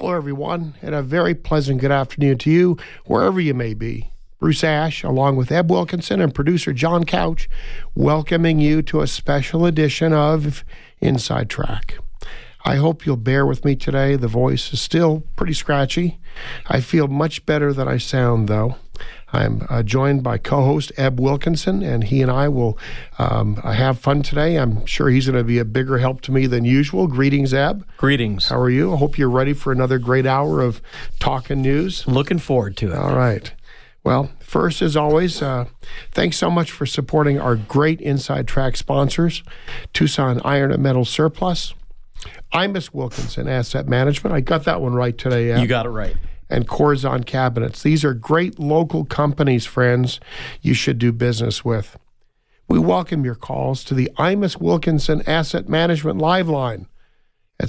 Hello, everyone, and a very pleasant good afternoon to you, wherever you may be. Bruce Ash, along with Eb Wilkinson and producer John Couch, welcoming you to a special edition of Inside Track. I hope you'll bear with me today. The voice is still pretty scratchy. I feel much better than I sound, though. I'm joined by co-host Eb Wilkinson, and he and I will have fun today. I'm sure he's going to be a bigger help to me than usual. Greetings, Eb. Greetings. How are you? I hope you're ready for another great hour of talking news. Looking forward to it. All right. Well, first, as always, thanks so much for supporting our great Inside Track sponsors, Tucson Iron and Metal Surplus, Imus Wilkinson Asset Management. I got that one right today, Eb. You got it right. And Corazon Cabinets. These are great local companies, friends, you should do business with. We welcome your calls to the Imus Wilkinson Asset Management Live Line at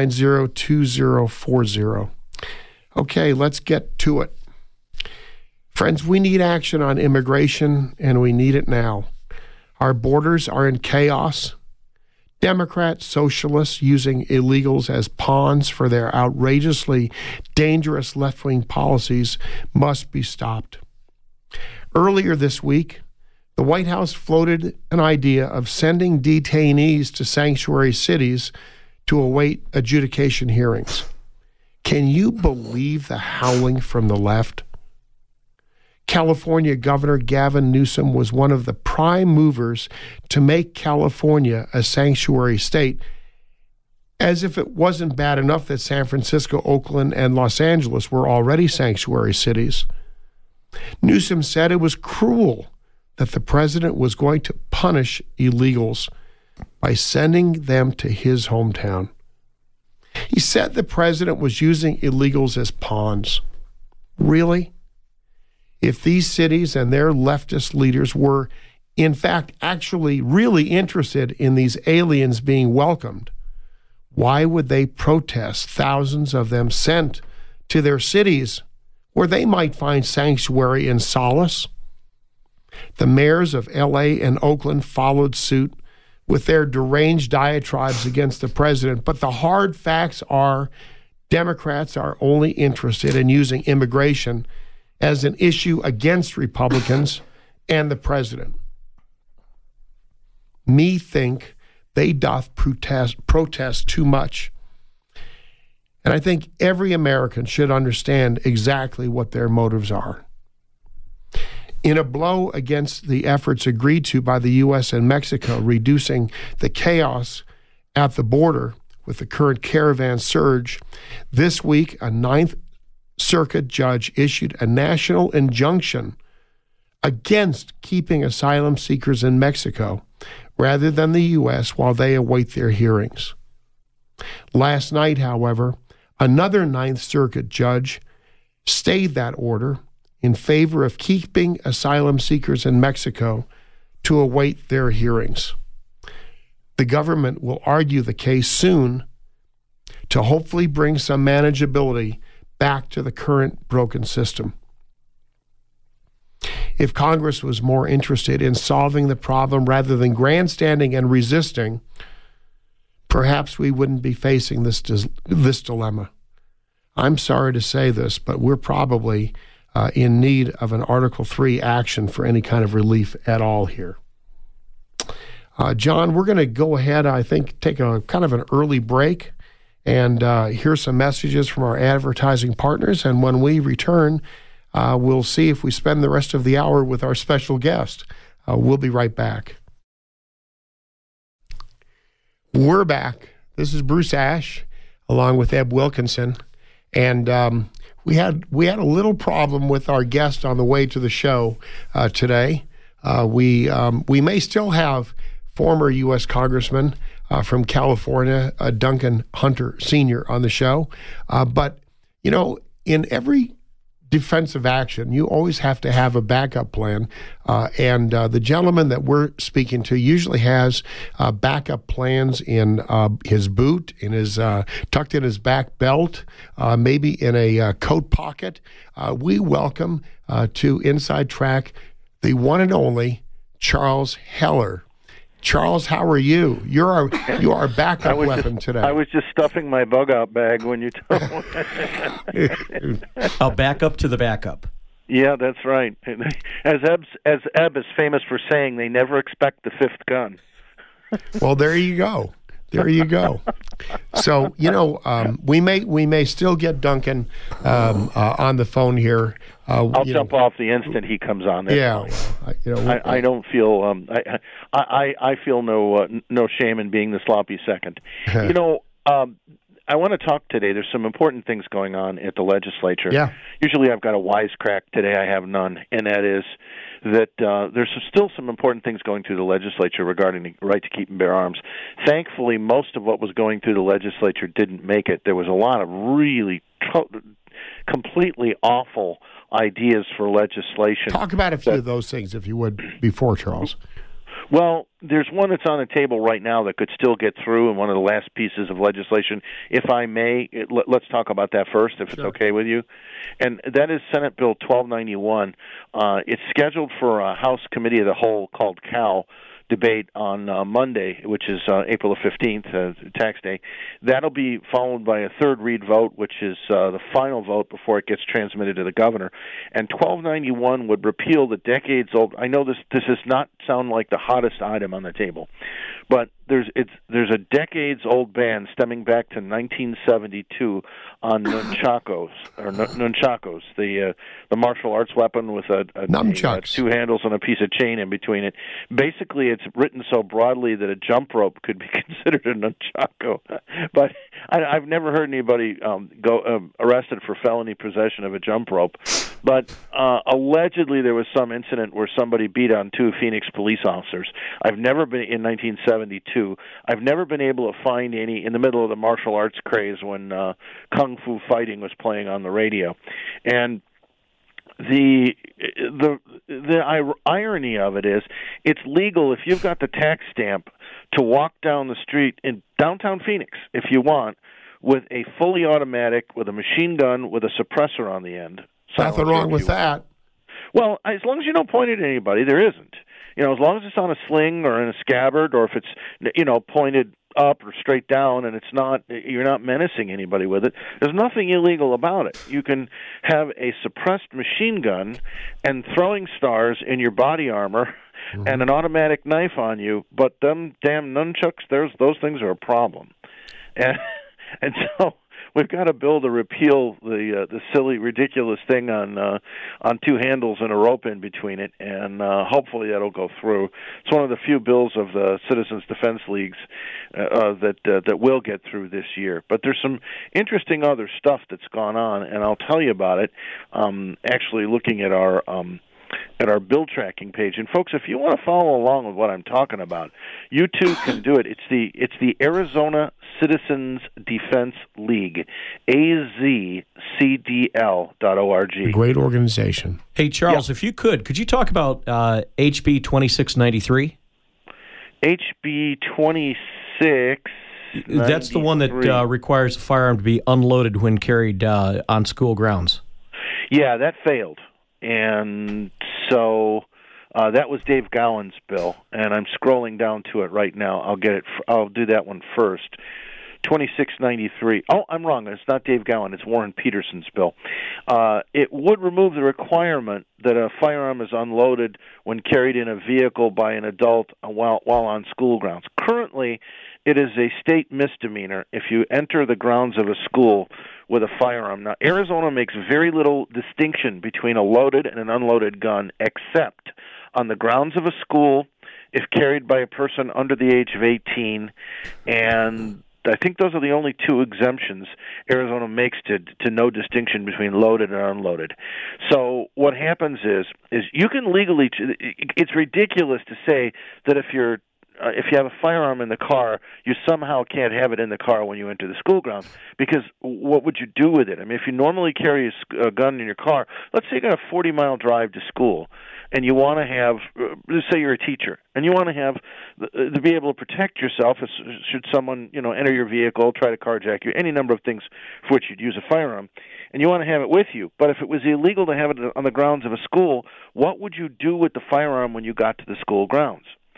790-2040. Okay, let's get to it. Friends, we need action on immigration, and we need it now. Our borders are in chaos. Democrats, socialists using illegals as pawns for their outrageously dangerous left-wing policies must be stopped. Earlier this week, the White House floated an idea of sending detainees to sanctuary cities to await adjudication hearings. Can you believe the howling from the left? California Governor Gavin Newsom was one of the prime movers to make California a sanctuary state, as if it wasn't bad enough that San Francisco, Oakland, and Los Angeles were already sanctuary cities. Newsom said it was cruel that the president was going to punish illegals by sending them to his hometown. He said the president was using illegals as pawns. Really? If these cities and their leftist leaders were, in fact, actually really interested in these aliens being welcomed, why would they protest thousands of them sent to their cities where they might find sanctuary and solace? The mayors of L.A. and Oakland followed suit with their deranged diatribes against the president, but the hard facts are Democrats are only interested in using immigration as an issue against Republicans and the president. Me think they doth protest too much. And I think every American should understand exactly what their motives are. In a blow against the efforts agreed to by the U.S. and Mexico, reducing the chaos at the border with the current caravan surge, this week a Ninth Circuit judge issued a national injunction against keeping asylum seekers in Mexico rather than the U.S. while they await their hearings. Last night, however, another Ninth Circuit judge stayed that order in favor of keeping asylum seekers in Mexico to await their hearings. The government will argue the case soon to hopefully bring some manageability back to the current broken system. If Congress was more interested in solving the problem rather than grandstanding and resisting, perhaps we wouldn't be facing this dilemma. I'm sorry to say this, but we're probably in need of an Article 3 action for any kind of relief at all here. John, we're going to go ahead, I think, take a kind of an early break and hear some messages from our advertising partners. And when we return, we'll see if we spend the rest of the hour with our special guest. We'll be right back. We're back. This is Bruce Ash, along with Eb Wilkinson. And we had a little problem with our guest on the way to the show today. We may still have former U.S. Congressman from California, Duncan Hunter Sr. on the show. But, you know, in every defensive action, you always have to have a backup plan. And the gentleman that we're speaking to usually has backup plans in his boot, in his tucked in his back belt, maybe in a coat pocket. We welcome to Inside Track the one and only Charles Heller. Charles, how are you? You are our backup weapon today. I was just stuffing my bug-out bag when you told me. A backup to the backup. Yeah, that's right. As Ebb is famous for saying, they never expect the fifth gun. Well, there you go. There you go. So, we may still get Duncan on the phone here. I'll jump off the instant he comes on. Yeah, I don't feel I feel no shame in being the sloppy second. I want to talk today. There's some important things going on at the legislature. Yeah. Usually I've got a wisecrack. Today I have none, and that is that there's still some important things going through the legislature regarding the right to keep and bear arms. Thankfully, most of what was going through the legislature didn't make it. There was a lot of really completely awful ideas for legislation. Talk about a few of those things, if you would, before Charles. Well, there's one that's on the table right now that could still get through, and one of the last pieces of legislation. If I may, let's talk about that first, if it's okay with you. And that is Senate Bill 1291. It's scheduled for a House Committee of the Whole called CAL debate on Monday, which is April the 15th, tax day. That'll be followed by a third read vote, which is the final vote before it gets transmitted to the governor. And 1291 would repeal the decades-old. I know this does not sound like the hottest item on the table, but there's a decades-old ban stemming back to 1972 on nunchakos, the martial arts weapon with two handles and a piece of chain in between it. Basically, it's written so broadly that a jump rope could be considered a nunchako. But I've never heard anybody go arrested for felony possession of a jump rope. But allegedly, there was some incident where somebody beat on two Phoenix police officers. I've never been in 1972. I've never been able to find any in the middle of the martial arts craze when kung fu fighting was playing on the radio, and the irony of it is it's legal if you've got the tax stamp to walk down the street in downtown Phoenix if you want with a fully automatic with a machine gun with a suppressor on the end. Nothing wrong with that. Well, as long as you don't point it at anybody, there isn't. As long as it's on a sling or in a scabbard, or if it's pointed up or straight down, and you're not menacing anybody with it. There's nothing illegal about it. You can have a suppressed machine gun and throwing stars in your body armor and an automatic knife on you, but them damn nunchucks, those things are a problem. And so we've got a bill to repeal the silly, ridiculous thing on two handles and a rope in between it, and hopefully that'll go through. It's one of the few bills of the Citizens Defense Leagues that will get through this year. But there's some interesting other stuff that's gone on, and I'll tell you about it. Actually, looking at our bill tracking page. And folks, if you want to follow along with what I'm talking about, you too can do it. It's the Arizona Citizens Defense League, azcdl.org. Great organization. Hey, Charles, if you could you talk about HB 2693? HB 26. That's the one that requires a firearm to be unloaded when carried on school grounds. Yeah, that failed. And so that was Dave Gowan's bill, and I'm scrolling down to it right now. I'll do that one first. 2693. Oh, I'm wrong. It's not Dave Gowan. It's Warren Peterson's bill. It would remove the requirement that a firearm is unloaded when carried in a vehicle by an adult while on school grounds. Currently, it is a state misdemeanor if you enter the grounds of a school with a firearm. Now, Arizona makes very little distinction between a loaded and an unloaded gun, except on the grounds of a school if carried by a person under the age of 18, and I think those are the only two exemptions Arizona makes to no distinction between loaded and unloaded. So what happens is you can legally. It's ridiculous to say that if you have a firearm in the car, you somehow can't have it in the car when you enter the school grounds, because what would you do with it? I mean, if you normally carry a gun in your car, let's say you got a 40-mile drive to school, and you want to have, let's say you're a teacher, and you want to have, to be able to protect yourself should someone, enter your vehicle, try to carjack you, any number of things for which you'd use a firearm, and you want to have it with you. But if it was illegal to have it on the grounds of a school, what would you do with the firearm when you got to the school grounds?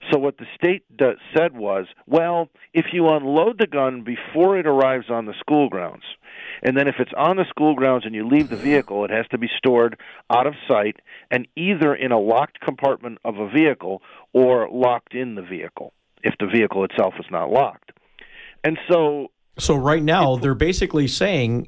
So what the state said was, well, if you unload the gun before it arrives on the school grounds, and then if it's on the school grounds and you leave the vehicle, it has to be stored out of sight and either in a locked compartment of a vehicle or locked in the vehicle if the vehicle itself is not locked. And so right now they're basically saying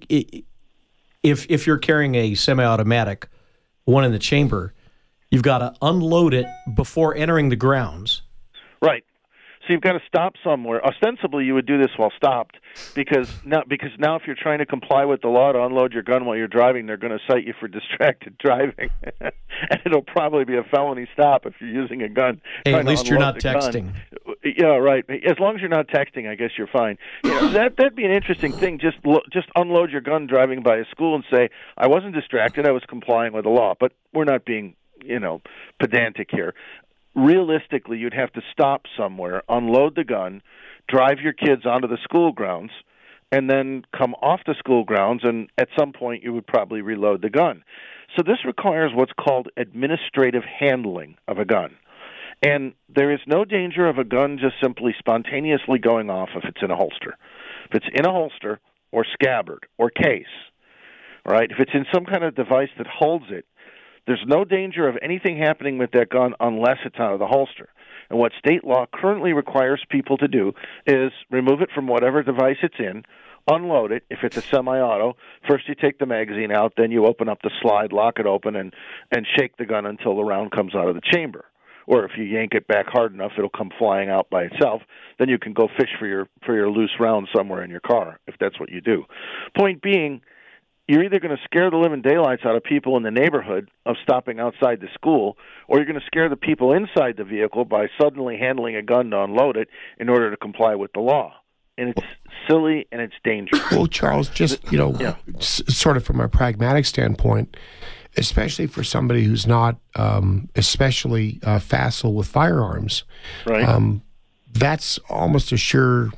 if you're carrying a semi-automatic, one in the chamber, you've got to unload it before entering the grounds. Right. So you've got to stop somewhere. Ostensibly, you would do this while stopped, because now if you're trying to comply with the law to unload your gun while you're driving, they're going to cite you for distracted driving, and it'll probably be a felony stop if you're using a gun. Hey, at least you're not texting. Yeah, right. As long as you're not texting, I guess you're fine. That'd be an interesting thing. Just unload your gun driving by a school and say, I wasn't distracted, I was complying with the law. But we're not being, pedantic here. Realistically, you'd have to stop somewhere, unload the gun, drive your kids onto the school grounds, and then come off the school grounds, and at some point you would probably reload the gun. So this requires what's called administrative handling of a gun. And there is no danger of a gun just simply spontaneously going off if it's in a holster. If it's in a holster or scabbard or case, right? If it's in some kind of device that holds it, there's no danger of anything happening with that gun unless it's out of the holster. And what state law currently requires people to do is remove it from whatever device it's in, unload it. If it's a semi-auto, first you take the magazine out, then you open up the slide, lock it open, and shake the gun until the round comes out of the chamber. Or if you yank it back hard enough, it'll come flying out by itself. Then you can go fish for your loose round somewhere in your car, if that's what you do. Point being, you're either going to scare the living daylights out of people in the neighborhood of stopping outside the school, or you're going to scare the people inside the vehicle by suddenly handling a gun to unload it in order to comply with the law. And it's silly and it's dangerous. Well, Charles, just, sort of from a pragmatic standpoint, especially for somebody who's not especially facile with firearms, right? That's almost a sure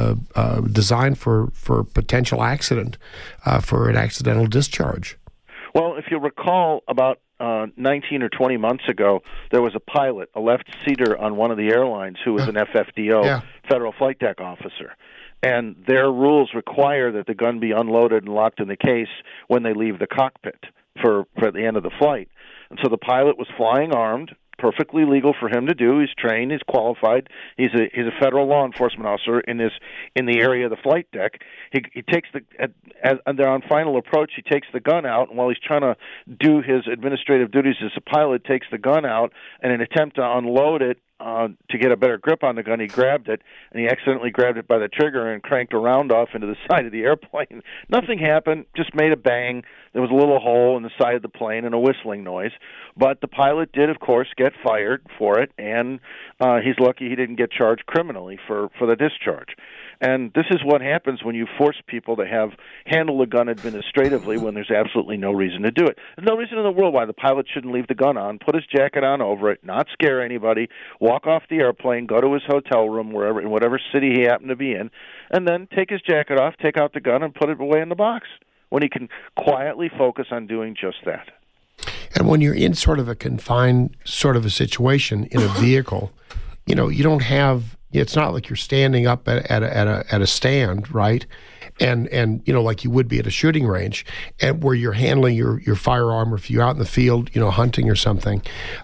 design for potential accident, for an accidental discharge. Well, if you recall, about 19 or 20 months ago, there was a pilot, a left-seater on one of the airlines who was an FFDO, Federal Flight Deck Officer. And their rules require that the gun be unloaded and locked in the case when they leave the cockpit for the end of the flight. And so the pilot was flying armed, perfectly legal for him to do. He's trained, he's qualified. He's a federal law enforcement officer in the area of the flight deck. He takes and they're on final approach. He takes the gun out, and while he's trying to do his administrative duties as a pilot, takes the gun out, and in an attempt to unload it to get a better grip on the gun, he grabbed it, and he accidentally grabbed it by the trigger and cranked a round off into the side of the airplane. Nothing happened, just made a bang. There was a little hole in the side of the plane and a whistling noise. But the pilot did, of course, get fired for it, and he's lucky he didn't get charged criminally for the discharge. And this is what happens when you force people to handle a gun administratively when there's absolutely no reason to do it. There's no reason in the world why the pilot shouldn't leave the gun on, put his jacket on over it, not scare anybody, walk off the airplane, go to his hotel room, in whatever city he happened to be in, and then take his jacket off, take out the gun, and put it away in the box when he can quietly focus on doing just that. And when you're in sort of a confined sort of a situation in a vehicle, you don't have. It's not like you're standing up at a stand, right? And like you would be at a shooting range, and where you're handling your firearm, or if you're out in the field, hunting or something.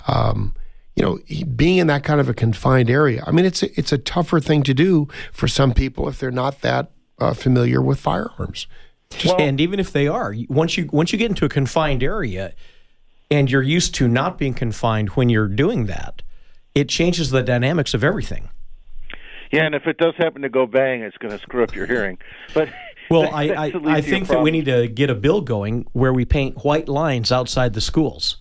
Being in that kind of a confined area, I mean, it's a tougher thing to do for some people if they're not that familiar with firearms. And even if they are, once you get into a confined area, and you're used to not being confined when you're doing that, it changes the dynamics of everything. Yeah, and if it does happen to go bang, it's going to screw up your hearing. But I think that we need to get a bill going where we paint white lines outside the schools.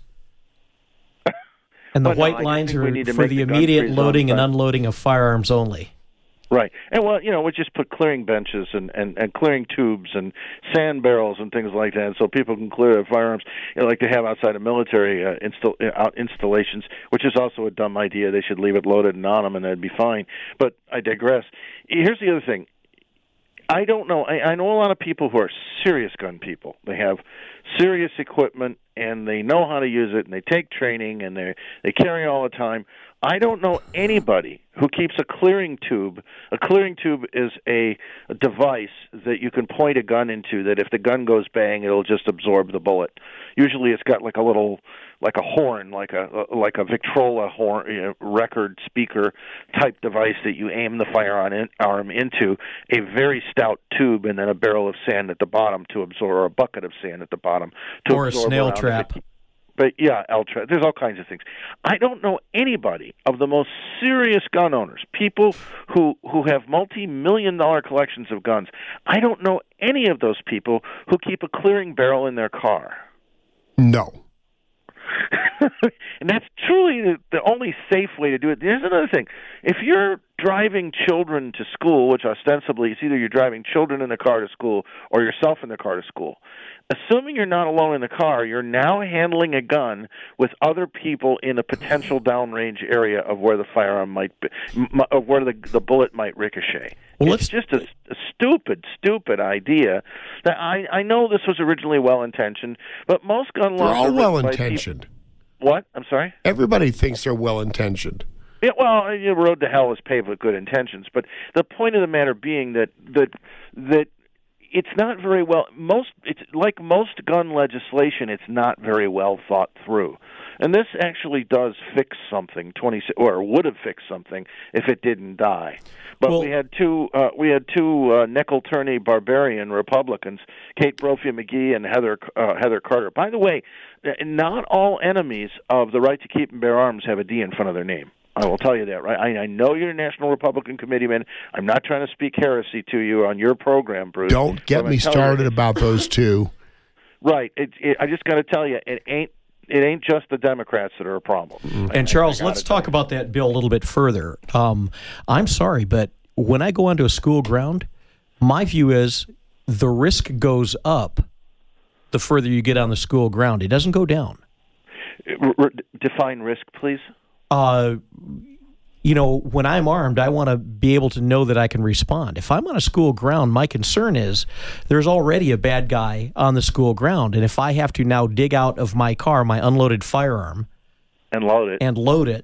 And the white lines are for the immediate loading and unloading of firearms only. Right. And, we just put clearing benches and clearing tubes and sand barrels and things like that so people can clear their firearms, like they have outside of military installations, which is also a dumb idea. They should leave it loaded and on them, and that'd be fine. But I digress. Here's the other thing. I don't know. I know a lot of people who are serious gun people. They have serious equipment, and they know how to use it, and they take training, and they carry all the time. I don't know anybody who keeps a clearing tube. A clearing tube is a device that you can point a gun into that if the gun goes bang, it'll just absorb the bullet. Usually it's got like a horn, like a Victrola horn, record speaker type device that you aim the firearm into, a very stout tube, and then a barrel of sand at the bottom to absorb, or a bucket of sand at the bottom to or absorb. Or a snail trap. But yeah, L-trap. There's all kinds of things. I don't know anybody of the most serious gun owners, people who have multi-million-dollar collections of guns. I don't know any of those people who keep a clearing barrel in their car. No. And that's truly the only safe way to do it. There's another thing. If you're driving children to school, which ostensibly it's either you're driving children in the car to school or yourself in the car to school, assuming you're not alone in the car, you're now handling a gun with other people in a potential downrange area of where the firearm might be, of where the bullet might ricochet. Well, it's just a stupid idea. That I know this was originally well-intentioned, but most gun laws they're all are well-intentioned. What? I'm sorry? Everybody thinks they're well-intentioned. Yeah, well, the road to hell is paved with good intentions, but the point of the matter being that it's not very well. It's like most gun legislation. It's not very well thought through, and this actually does fix something. Or would have fixed something if it didn't die. But we had two nickel-turny barbarian Republicans, Kate Brophy McGee and Heather Carter. By the way, not all enemies of the right to keep and bear arms have a D in front of their name. I will tell you that, right? I know you're a National Republican Committeeman. I'm not trying to speak heresy to you on your program, Bruce. Don't get me started about those two. Right. I just got to tell you, it ain't just the Democrats that are a problem. And Charles, let's talk about that bill a little bit further. I'm sorry, but when I go onto a school ground, my view is the risk goes up the further you get on the school ground. It doesn't go down. Define risk, please. When I'm armed, I want to be able to know that I can respond. If I'm on a school ground, my concern is there's already a bad guy on the school ground, and if I have to now dig out of my car my unloaded firearm and load it,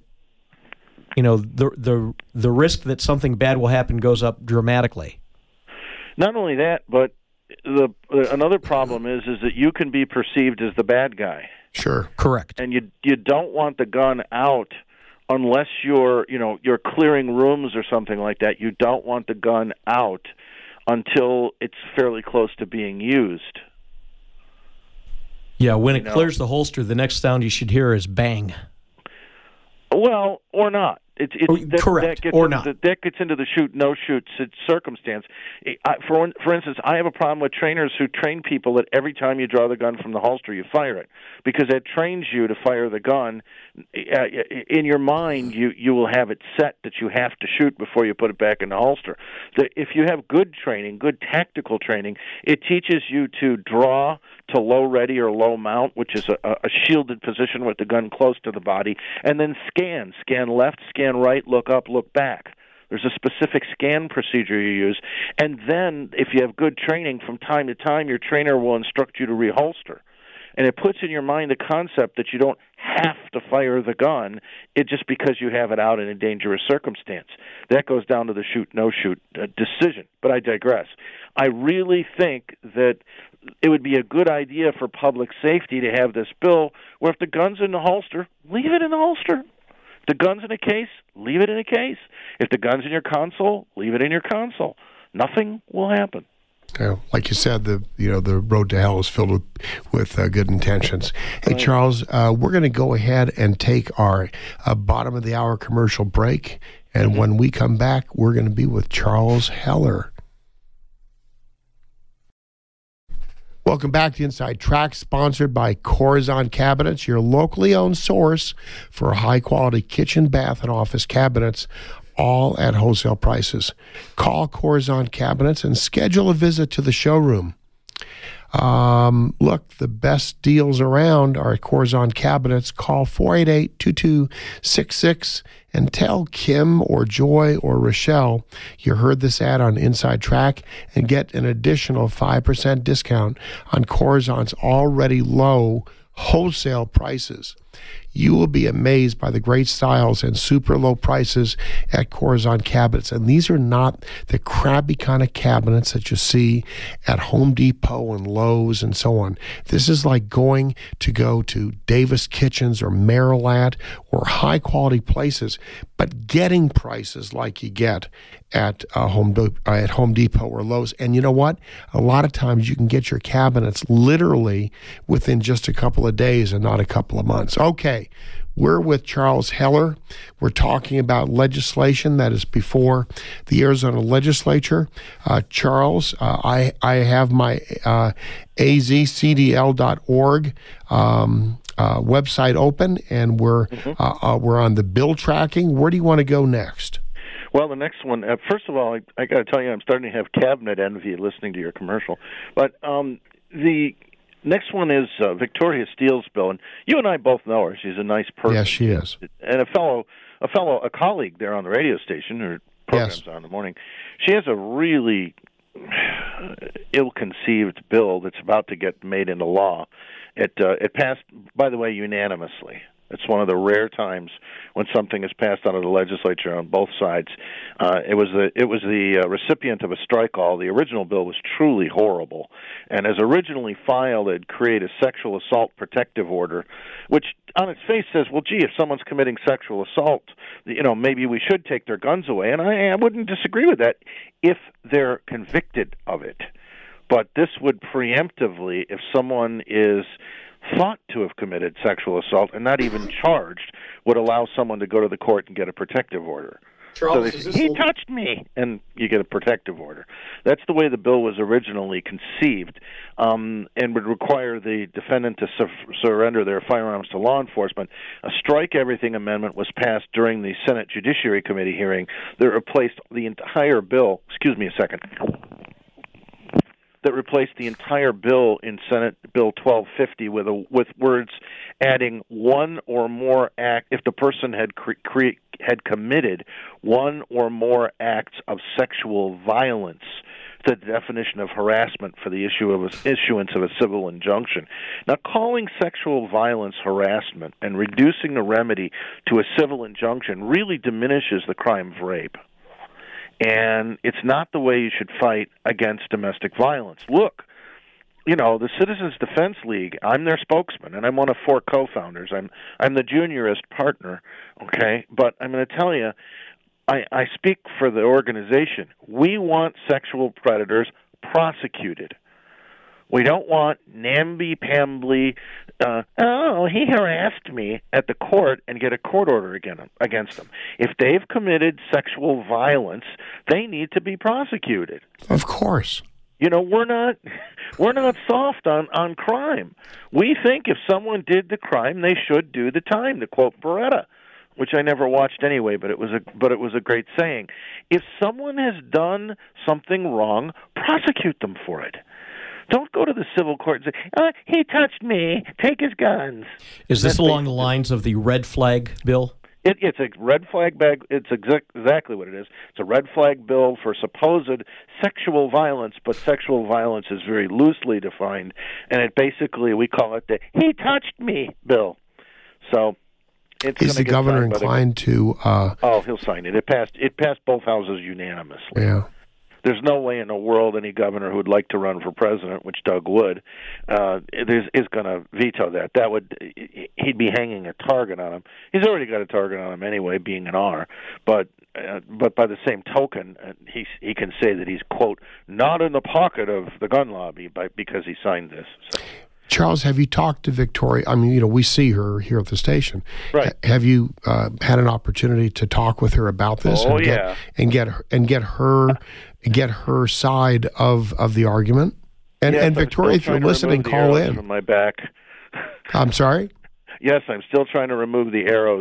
the risk that something bad will happen goes up dramatically. Not only that, but another problem is that you can be perceived as the bad guy. Sure, correct. And you don't want the gun out. Unless you're clearing rooms or something like that, you don't want the gun out until it's fairly close to being used. Yeah, when it clears the holster, the next sound you should hear is bang. Well, or not. Correct, That gets into the shoot, no shoot circumstance. For instance, I have a problem with trainers who train people that every time you draw the gun from the holster, you fire it, because that trains you to fire the gun. In your mind, you will have it set that you have to shoot before you put it back in the holster. If you have good training, good tactical training, it teaches you to draw to low ready or low mount, which is a shielded position with the gun close to the body, and then scan left, scan right, look up, look back. There's a specific scan procedure you use, and then if you have good training, from time to time your trainer will instruct you to reholster. And it puts in your mind the concept that you don't have to fire the gun, just because you have it out in a dangerous circumstance. That goes down to the shoot, no shoot decision. But I digress. I really think that it would be a good idea for public safety to have this bill where if the gun's in the holster, leave it in the holster. If the gun's in a case, leave it in a case. If the gun's in your console, leave it in your console. Nothing will happen. Like you said, the road to hell is filled with good intentions. Hey, right. Charles, we're going to go ahead and take our bottom of the hour commercial break, and when we come back, we're going to be with Charles Heller. Welcome back to Inside Track, sponsored by Corazon Cabinets, your locally owned source for high-quality kitchen, bath, and office cabinets, all at wholesale prices. Call Corazon Cabinets and schedule a visit to the showroom. Look, the best deals around are at Corazon Cabinets. Call 488-2266 and tell Kim or Joy or Rochelle you heard this ad on Inside Track and get an additional 5% discount on Corazon's already low wholesale prices. you will be amazed by the great styles and super low prices at Corazon Cabinets. And these are not the crabby kind of cabinets that you see at Home Depot and Lowe's and so on. This is like go to Davis Kitchens or Marilat or high quality places, but getting prices like you get at Home Depot or Lowe's. And you know what? A lot of times you can get your cabinets literally within just a couple of days and not a couple of months. Okay, we're with Charles Heller. We're talking about legislation that is before the Arizona legislature. Charles, I have my azcdl.org website open, and we're on the bill tracking. Where do you want to go next? Well, the next one, first of all, I got to tell you, I'm starting to have cabinet envy listening to your commercial. But the next one is Victoria Steele's bill, and you and I both know her. She's a nice person. Yes, she is. And a colleague there on the radio station, her programs on in the morning. She has a really ill-conceived bill that's about to get made into law. It passed, by the way, unanimously. It's one of the rare times when something is passed out of the legislature on both sides. It was the recipient of a strike all. The original bill was truly horrible, and as originally filed, it created a sexual assault protective order, which on its face says, well, gee, if someone's committing sexual assault, maybe we should take their guns away. And I wouldn't disagree with that if they're convicted of it. But this would preemptively, if someone is thought to have committed sexual assault and not even charged, would allow someone to go to the court and get a protective order. Charles, so he touched me, and you get a protective order. That's the way the bill was originally conceived, and would require the defendant to surrender their firearms to law enforcement. A strike everything amendment was passed during the Senate Judiciary Committee hearing that replaced the entire bill. Excuse me a second. That replaced the entire bill in Senate Bill 1250 with words adding one or more act if the person had committed one or more acts of sexual violence, the definition of harassment for the issuance of a civil injunction. Now, calling sexual violence harassment and reducing the remedy to a civil injunction really diminishes the crime of rape. And it's not the way you should fight against domestic violence. Look, the Citizens Defense League, I'm their spokesman, and I'm one of 4 co-founders. I'm the juniorist partner, okay? But I'm going to tell you, I speak for the organization. We want sexual predators prosecuted. We don't want namby-pambly, he harassed me at the court and get a court order against them. If they've committed sexual violence, they need to be prosecuted. Of course. We're not soft on crime. We think if someone did the crime, they should do the time, to quote Beretta, which I never watched anyway, but it was a great saying. If someone has done something wrong, prosecute them for it. Don't go to the civil court and say, he touched me, take his guns. Is this along the lines of the red flag bill? It's a red flag bag. It's exactly what it is. It's a red flag bill for supposed sexual violence, but sexual violence is very loosely defined, and it basically, we call it the he touched me bill. So is the governor inclined to... he'll sign it. It passed both houses unanimously. Yeah. There's no way in the world any governor who would like to run for president, which Doug would, is going to veto that. He'd be hanging a target on him. He's already got a target on him anyway, being an R. But by the same token, he can say that he's, quote, not in the pocket of the gun lobby because he signed this. So. Charles, have you talked to Victoria? I mean, we see her here at the station. Right. Have you had an opportunity to talk with her about this? Oh, and get her side of the argument. And Victoria, if you're listening, call in. From my back. I'm sorry. Yes, I'm still trying to remove the arrows.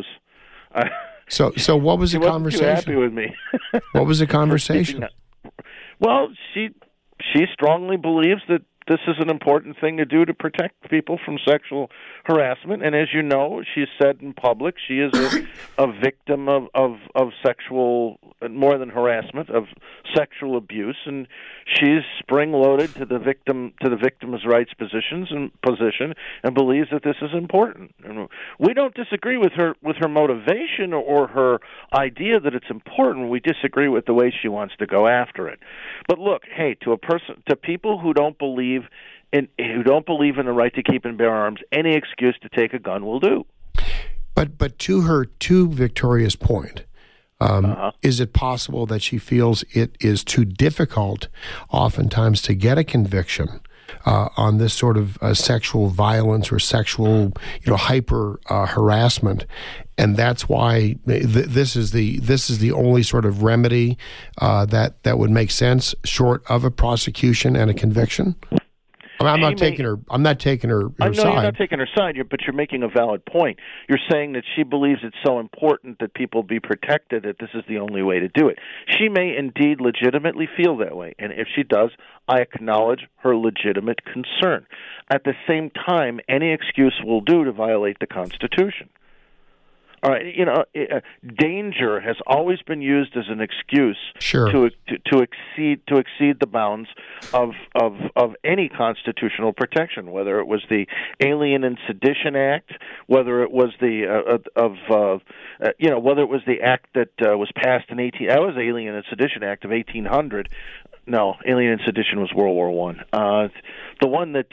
So what was the conversation? She wasn't too happy with me. What was the conversation? Well, she strongly believes that this is an important thing to do to protect people from sexual harassment. And as you know, she's said in public she is a victim of sexual, more than harassment, of sexual abuse, and she's spring-loaded to the victim's rights position and believes that this is important. And we don't disagree with her motivation or her idea that it's important. We disagree with the way she wants to go after it. But look, hey, to people who don't believe in the right to keep and bear arms, any excuse to take a gun will do. But to Victoria's point, is it possible that she feels it is too difficult, oftentimes, to get a conviction on this sort of sexual violence or sexual, hyper harassment, and that's why this is the only sort of remedy that would make sense, short of a prosecution and a conviction? I'm not taking her side. I know you're not taking her side, but you're making a valid point. You're saying that she believes it's so important that people be protected that this is the only way to do it. She may indeed legitimately feel that way, and if she does, I acknowledge her legitimate concern. At the same time, any excuse will do to violate the Constitution. All right, danger has always been used as an excuse to exceed the bounds of any constitutional protection, whether it was the Alien and Sedition Act, whether it was the whether it was the act that was passed in that was Alien and Sedition Act of 1800. No, Alien and Sedition was World War I. The one that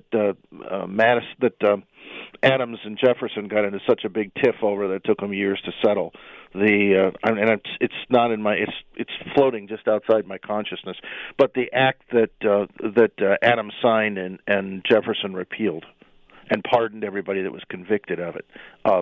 Adams and Jefferson got into such a big tiff over that it took them years to settle. It's not in my it's floating just outside my consciousness. But the act that Adams signed and Jefferson repealed and pardoned everybody that was convicted of it.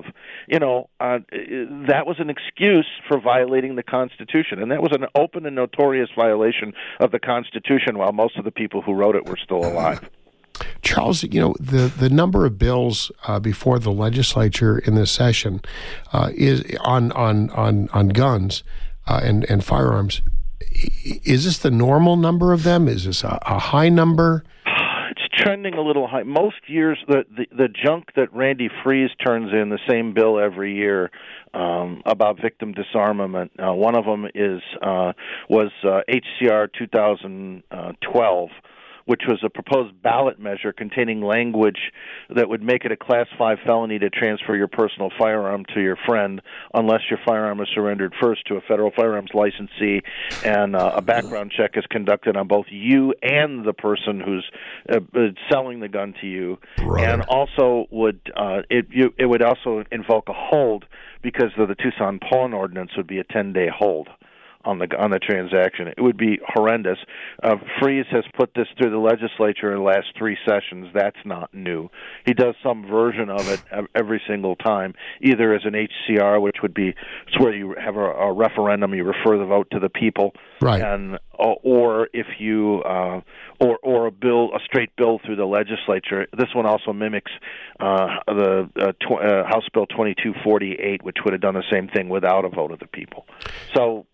That was an excuse for violating the Constitution, and that was an open and notorious violation of the Constitution while most of the people who wrote it were still alive. Charles, the number of bills before the legislature in this session is on guns and firearms. Is this the normal number of them? Is this a high number? Trending a little high. Most years, the junk that Randy Freese turns in, the same bill every year about victim disarmament. One of them was HCR 2012, which was a proposed ballot measure containing language that would make it a Class 5 felony to transfer your personal firearm to your friend unless your firearm is surrendered first to a federal firearms licensee and a background check is conducted on both you and the person who's selling the gun to you. Brother. And also it would also invoke a hold because of the Tucson pawn ordinance would be a 10-day hold on the transaction. It would be horrendous. Freese has put this through the legislature in the last 3 sessions. That's not new. He does some version of it every single time, either as an HCR, which would be it's where you have a referendum, you refer the vote to the people, right? And or if you or a straight bill through the legislature. This one also mimics the House Bill 2248, which would have done the same thing without a vote of the people. So.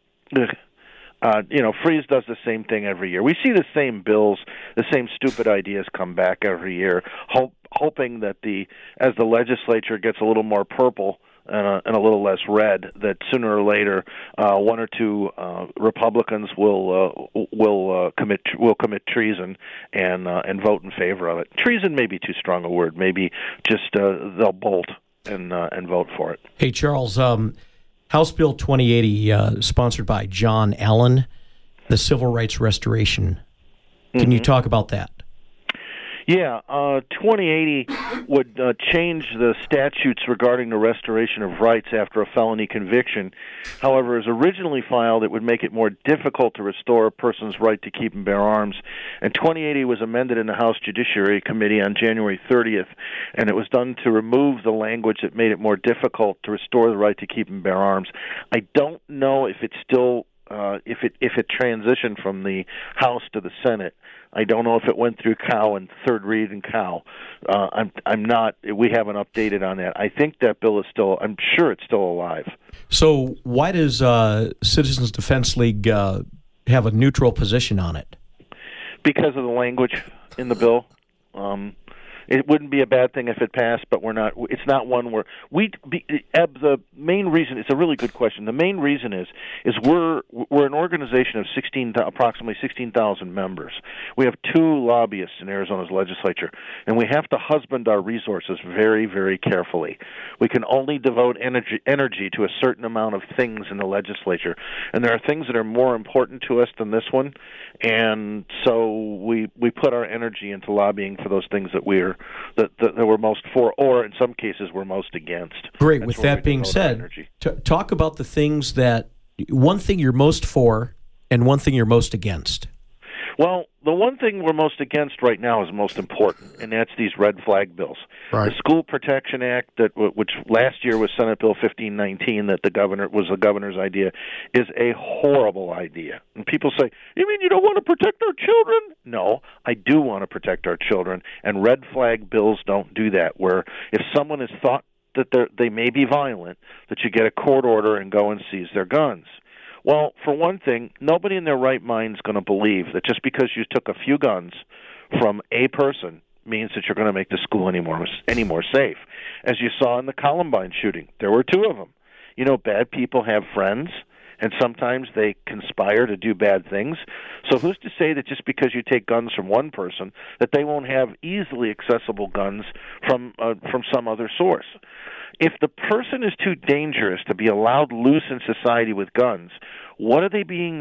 Freese does the same thing every year. We see the same bills, the same stupid ideas come back every year, hoping that as the legislature gets a little more purple and a little less red, that sooner or later one or two Republicans will commit treason and vote in favor of it. Treason may be too strong a word. Maybe just they'll bolt and vote for it. Hey, Charles. House Bill 2080, sponsored by John Allen, the Civil Rights Restoration. Can you talk about that? Yeah, 2080 would change the statutes regarding the restoration of rights after a felony conviction. However, as originally filed, it would make it more difficult to restore a person's right to keep and bear arms. And 2080 was amended in the House Judiciary Committee on January 30th, and it was done to remove the language that made it more difficult to restore the right to keep and bear arms. I don't know if it's still if it transitioned from the House to the Senate. I don't know if it went through Cow and third read in Cow. I'm not. We haven't updated on that. I think that bill is still. I'm sure it's still alive. So why does Citizens Defense League have a neutral position on it? because of the language in the bill. It wouldn't be a bad thing if it passed, but we're not. It's not one where the main reason. It's a really good question. The main reason is we're an organization of approximately 16,000 members. We have 2 lobbyists in Arizona's legislature, and we have to husband our resources very, very carefully. We can only devote energy to a certain amount of things in the legislature, and there are things that are more important to us than this one, and so we put our energy into lobbying for those things that we're most for, or in some cases we're most against. Great. With that being said, talk about the things one thing you're most for and one thing you're most against. Well, the one thing we're most against right now is most important, and that's these red flag bills. Right. The School Protection Act, which last year was Senate Bill 1519, that the governor's idea, is a horrible idea. And people say, "You mean you don't want to protect our children?" No, I do want to protect our children, and red flag bills don't do that. Where if someone is thought that they may be violent, that you get a court order and go and seize their guns. Well, for one thing, nobody in their right mind is going to believe that just because you took a few guns from a person means that you're going to make the school any more safe. As you saw in the Columbine shooting, there were 2 of them. You know, bad people have friends, and sometimes they conspire to do bad things. So who's to say that just because you take guns from one person, that they won't have easily accessible guns from some other source? If the person is too dangerous to be allowed loose in society with guns, why are they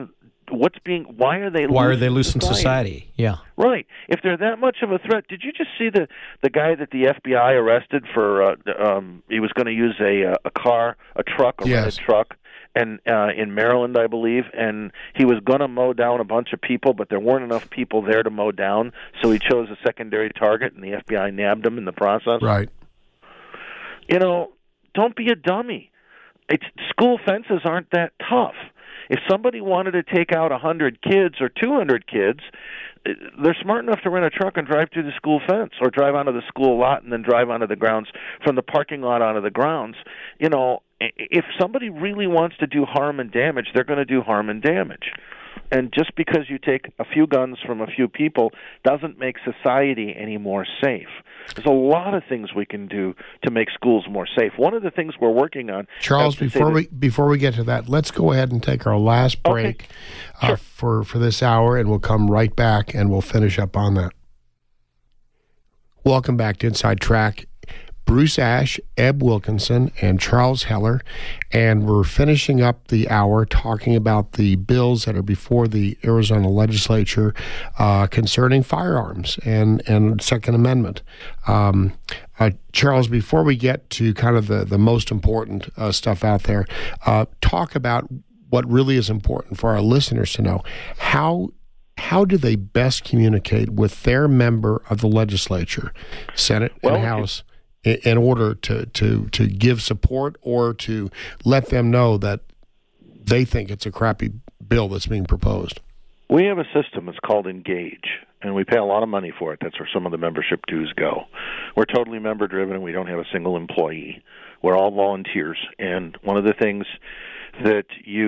loose in society? Yeah. Right. If they're that much of a threat, did you just see the guy that the FBI arrested for he was going to use a truck, rented truck, and in Maryland, I believe, and he was going to mow down a bunch of people, but there weren't enough people there to mow down, so he chose a secondary target, and the FBI nabbed him in the process. Right. You know, don't be a dummy. School fences aren't that tough. If somebody wanted to take out 100 kids or 200 kids, they're smart enough to rent a truck and drive through the school fence, or drive onto the school lot and then drive onto the grounds, from the parking lot onto the grounds. You know, if somebody really wants to do harm and damage, they're going to do harm and damage. And just because you take a few guns from a few people doesn't make society any more safe. There's a lot of things we can do to make schools more safe. One of the things we're working on... Charles, before we get to that, let's go ahead and take our last break for this hour, and we'll come right back and we'll finish up on that. Welcome back to Inside Track. Bruce Ash, Eb Wilkinson, and Charles Heller, and we're finishing up the hour talking about the bills that are before the Arizona legislature concerning firearms and Second Amendment. Charles, before we get to kind of the most important stuff out there, talk about what really is important for our listeners to know. How do they best communicate with their member of the legislature, Senate and House, in order to give support or to let them know that they think it's a crappy bill that's being proposed? We have a system. It's called Engage, and we pay a lot of money for it. That's where some of the membership dues go. We're totally member-driven, and we don't have a single employee. We're all volunteers, and one of the things that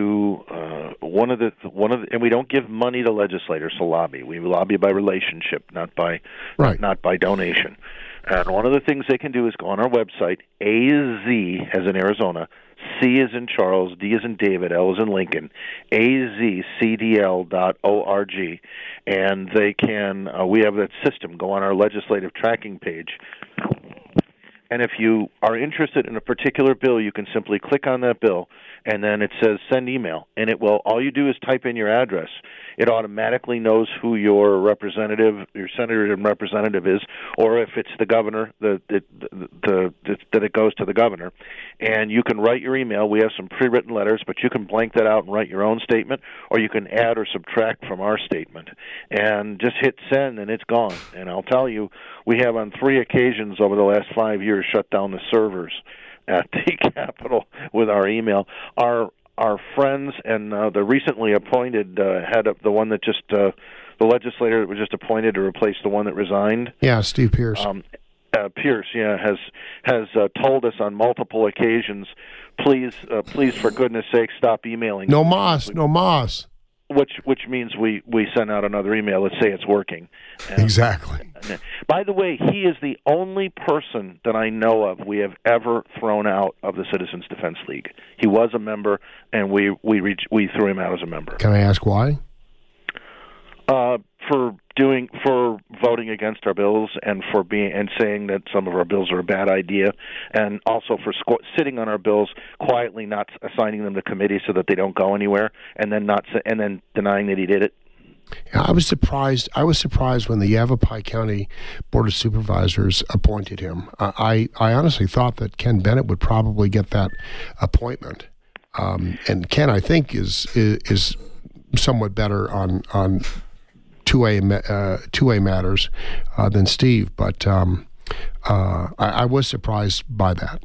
and we don't give money to legislators to lobby. We lobby by relationship, not by donation. And one of the things they can do is go on our website, AZ as in Arizona, C as in Charles, D as in David, L as in Lincoln, azcdl.org, and they can, we have that system, go on our legislative tracking page. And if you are interested in a particular bill, you can simply click on that bill, and then it says send email. And it will, all you do is type in your address. It automatically knows who your representative, your senator and representative is, or if it's the governor, that it goes to the governor. And you can write your email. We have some pre-written letters, but you can blank that out and write your own statement, or you can add or subtract from our statement. And just hit send, and it's gone. And I'll tell you, we have on 3 occasions over the last 5 years shut down the servers at the Capitol with our email. Our friends and the recently appointed head of the one that just the legislator that was just appointed to replace the one that resigned. Yeah, Steve Pierce. Pierce, has told us on multiple occasions, please, for goodness sake, stop emailing. No mas. which means we send out another email. Let's say it's working. Exactly. By the way, he is the only person that I know of we have ever thrown out of the Citizens Defense League. He was a member, and we threw him out as a member. Can I ask why? For voting against our bills, and for saying that some of our bills are a bad idea, and also for sitting on our bills quietly, not assigning them to committee so that they don't go anywhere, and then denying that he did it. Yeah, I was surprised when the Yavapai County Board of Supervisors appointed him. I honestly thought that Ken Bennett would probably get that appointment, and Ken, I think, is somewhat better on 2A matters than Steve, but I was surprised by that.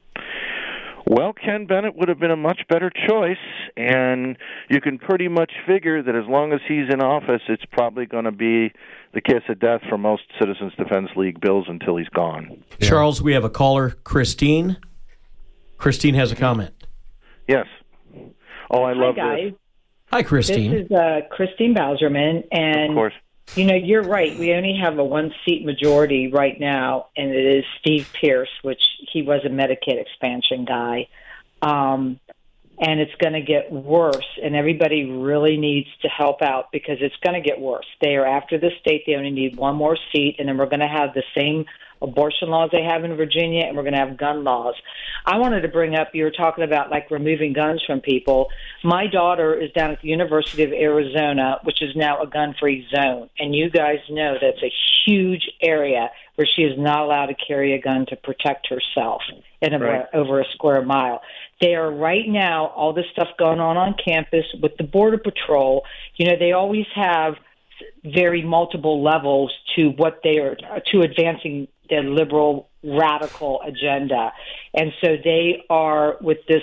Well, Ken Bennett would have been a much better choice, and you can pretty much figure that as long as he's in office, it's probably going to be the kiss of death for most Citizens Defense League bills until he's gone. Yeah. Charles, we have a caller, Christine. Christine has a comment. Yes. Oh, I love guys. This. Hi, Christine. This is Christine Bauserman, and of course. You're right. We only have a one-seat majority right now, and it is Steve Pierce, which he was a Medicaid expansion guy. And it's going to get worse, and everybody really needs to help out because it's going to get worse. They are after the state. They only need one more seat, and then we're going to have the same abortion laws they have in Virginia, and we're going to have gun laws. I wanted to bring up, you were talking about like removing guns from people. My daughter is down at the University of Arizona, which is now a gun-free zone, and you guys know that's a huge area where she is not allowed to carry a gun to protect herself over a square mile. They are right now, all this stuff going on campus with the Border Patrol. They always have very multiple levels to what they are to advancing their liberal radical agenda. And so they are with this,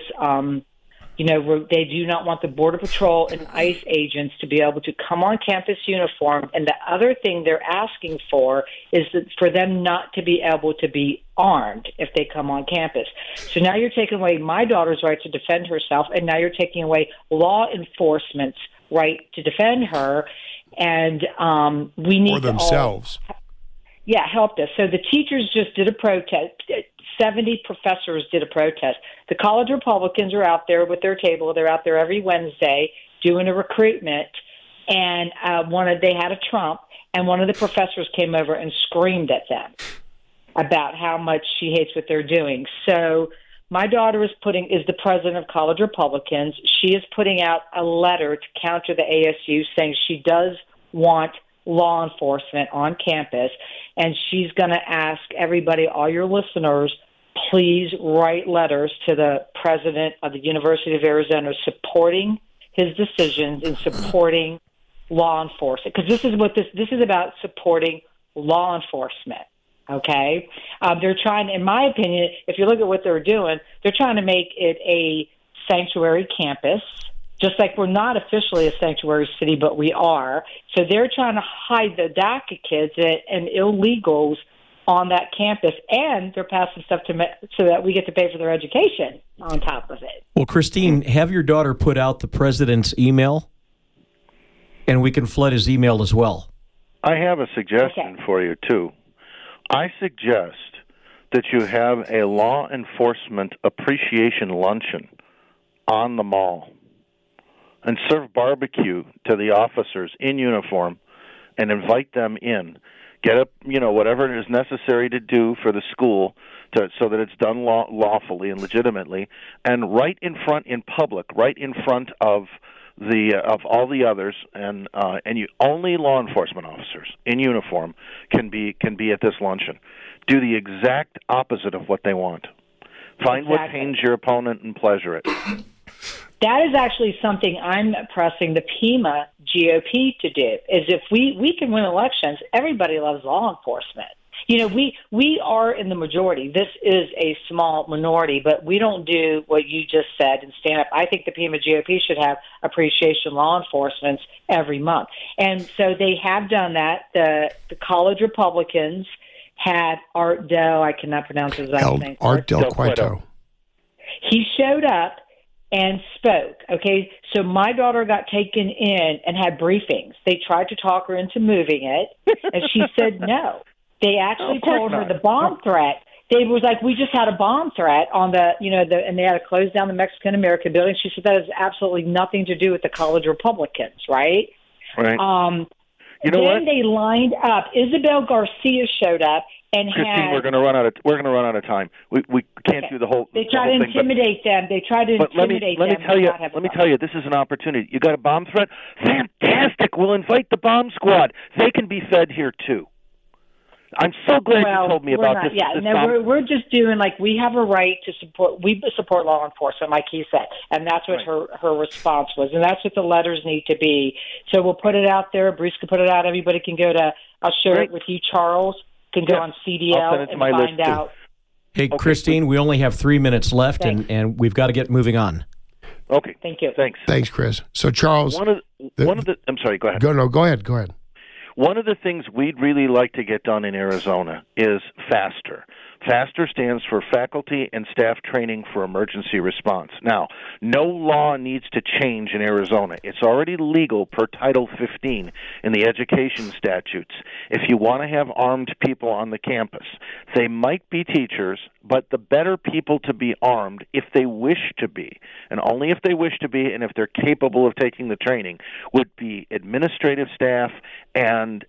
they do not want the Border Patrol and ICE agents to be able to come on campus uniform. And the other thing they're asking for is that for them not to be able to be armed if they come on campus. So now you're taking away my daughter's right to defend herself, and now you're taking away law enforcement's right to defend her. And we need for themselves. Helped us. So the teachers just did a protest. 70 professors did a protest. The college Republicans are out there with their table. They're out there every Wednesday doing a recruitment. And they had a Trump, and one of the professors came over and screamed at them about how much she hates what they're doing. So my daughter is the president of College Republicans. She is putting out a letter to counter the ASU saying she does want law enforcement on campus, and she's going to ask everybody, all your listeners, please write letters to the president of the University of Arizona supporting his decisions and supporting law enforcement, because this is about supporting law enforcement. Okay, they're trying, in my opinion, if you look at what they're doing, they're trying to make it a sanctuary campus, just like we're not officially a sanctuary city, but we are. So they're trying to hide the DACA kids and illegals on that campus, and they're passing stuff so that we get to pay for their education on top of it. Well, Christine, have your daughter put out the president's email, and we can flood his email as well. I have a suggestion for you, too. I suggest that you have a law enforcement appreciation luncheon on the mall and serve barbecue to the officers in uniform and invite them in. Get up, whatever it is necessary to do for the school so that it's done lawfully and legitimately, and right in front in public, right in front of all the others, and you only law enforcement officers in uniform can be at this luncheon. Do the exact opposite of what they want. Find what pains your opponent and pleasure it. That is actually something I'm pressing the Pima GOP to do, is if we can win elections, everybody loves law enforcement. We are in the majority. This is a small minority, but we don't do what you just said and stand up. I think the Pima GOP should have appreciation law enforcement every month. And so they have done that. The college Republicans had Art Del, I cannot pronounce his last name. Art Del Cueto. He showed up and spoke. Okay, so my daughter got taken in and had briefings. They tried to talk her into moving it, and she said no. They actually told her the bomb threat. They was like, we just had a bomb threat on and they had to close down the Mexican American building. She said that has absolutely nothing to do with the college Republicans, right? Right. Then they lined up. Isabel Garcia showed up and Christine, we're going to run out of time. We can't do the whole. They try to intimidate them. They try to intimidate them. Let me tell you, this is an opportunity. You got a bomb threat? Fantastic. We'll invite the bomb squad. They can be fed here too. I'm so glad you told me about this. Yeah, we're just doing we have a right to support. We support law enforcement, like he said, and that's what her response was, and that's what the letters need to be. So we'll put it out there. Bruce can put it out. Everybody can go to. I'll share it with you, Charles. Can go on CDL and find out. Hey, Christine, we only have 3 minutes left, and we've got to get moving on. Okay. Thank you. Thanks, Chris. So, Charles, one of the. I'm sorry. Go ahead. Go ahead. One of the things we'd really like to get done in Arizona is FASTER. FASTER stands for Faculty and Staff Training for Emergency Response. Now, no law needs to change in Arizona. It's already legal per Title 15 in the education statutes. If you want to have armed people on the campus, they might be teachers, but the better people to be armed if they wish to be, and only if they wish to be and if they're capable of taking the training, would be administrative staff and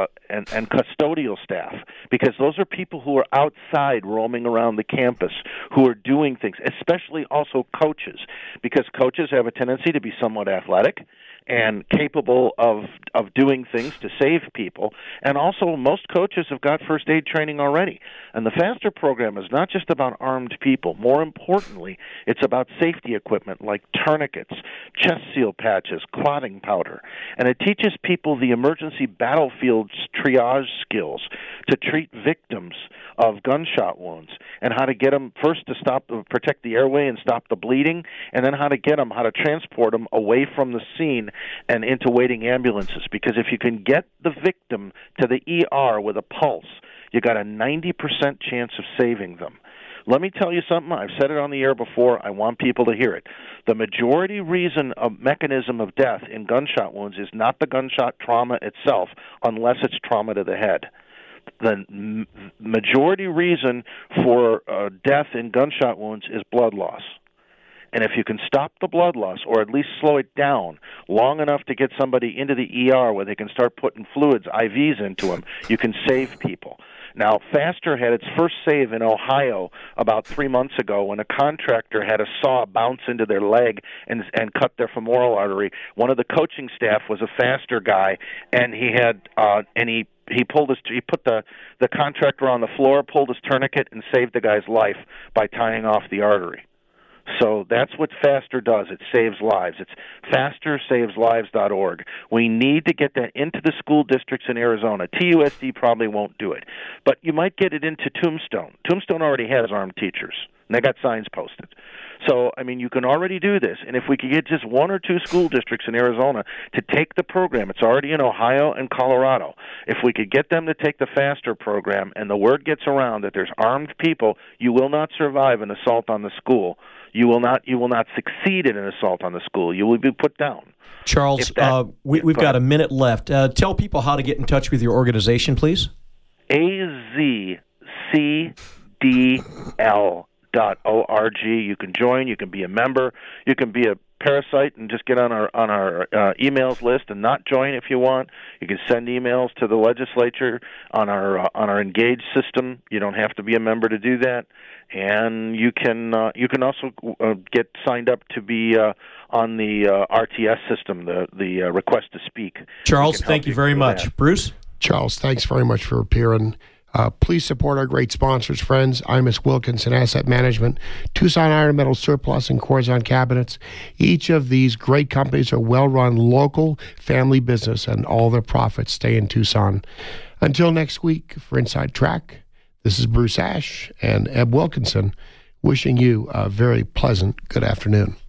custodial staff, because those are people who are outside roaming around the campus who are doing things, especially also coaches, because coaches have a tendency to be somewhat athletic and capable of doing things to save people. And also, most coaches have got first aid training already. And the FASTER program is not just about armed people. More importantly, it's about safety equipment like tourniquets, chest seal patches, clotting powder. And it teaches people the emergency battlefield triage skills to treat victims of gunshot wounds, and how to get them first to protect the airway and stop the bleeding, and then how to transport them away from the scene and into waiting ambulances. Because if you can get the victim to the ER with a pulse, you got a 90% chance of saving them. Let me tell you something. I've said it on the air before. I want people to hear it. The majority mechanism of death in gunshot wounds is not the gunshot trauma itself, unless it's trauma to the head. The majority reason for death in gunshot wounds is blood loss. And if you can stop the blood loss, or at least slow it down long enough to get somebody into the ER where they can start putting fluids, IVs into them, you can save people. Now, FASTER had its first save in Ohio about 3 months ago when a contractor had a saw bounce into their leg and cut their femoral artery. One of the coaching staff was a FASTER guy, and he put the contractor on the floor, pulled his tourniquet, and saved the guy's life by tying off the artery. So that's what FASTER does. It saves lives. It's FASTERSavesLives.org. We need to get that into the school districts in Arizona. TUSD probably won't do it, but you might get it into Tombstone. Tombstone already has armed teachers, and they got signs posted. So, you can already do this. And if we could get just 1 or 2 school districts in Arizona to take the program, it's already in Ohio and Colorado. If we could get them to take the FASTER program and the word gets around that there's armed people, you will not survive an assault on the school. You will not succeed in an assault on the school. You will be put down. Charles, we've got a minute left. Tell people how to get in touch with your organization, please. AZCDL.org. You can join. You can be a member. You can be a parasite and just get on our emails list and not join if you want. You can send emails to the legislature on our Engage system. You don't have to be a member to do that. And you can also get signed up to be on the RTS system, the request to speak. Charles, thank you very much. That. Bruce? Charles, thanks very much for appearing. Please support our great sponsors, friends. Imus Wilkinson Asset Management, Tucson Iron Metal Surplus, and Corzon Cabinets. Each of these great companies are well-run local family business, and all their profits stay in Tucson. Until next week, for Inside Track, this is Bruce Ash and Eb Wilkinson wishing you a very pleasant good afternoon.